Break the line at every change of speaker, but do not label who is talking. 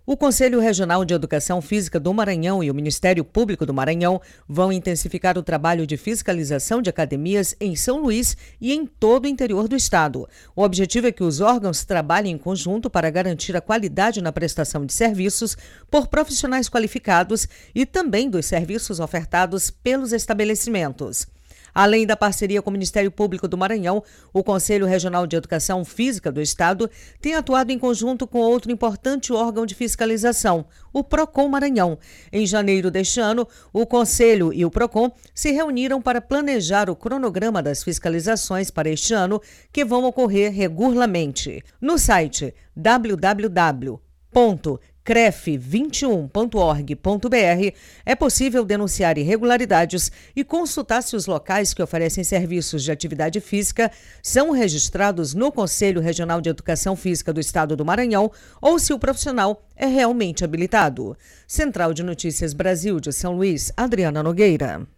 O Conselho Regional de Educação Física do Maranhão e o Ministério Público do Maranhão vão intensificar o trabalho de fiscalização de academias em São Luís e em todo o interior do estado. O objetivo é que os órgãos trabalhem em conjunto para garantir a qualidade na prestação de serviços por profissionais qualificados e também dos serviços ofertados pelos estabelecimentos. Além da parceria com o Ministério Público do Maranhão, o Conselho Regional de Educação Física do Estado tem atuado em conjunto com outro importante órgão de fiscalização, o PROCON Maranhão. Em janeiro deste ano, o Conselho e o PROCON se reuniram para planejar o cronograma das fiscalizações para este ano, que vão ocorrer regularmente. No site www.cref21.org.br é possível denunciar irregularidades e consultar se os locais que oferecem serviços de atividade física são registrados no Conselho Regional de Educação Física do Estado do Maranhão ou se o profissional é realmente habilitado. Central de Notícias Brasil de São Luís, Adriana Nogueira.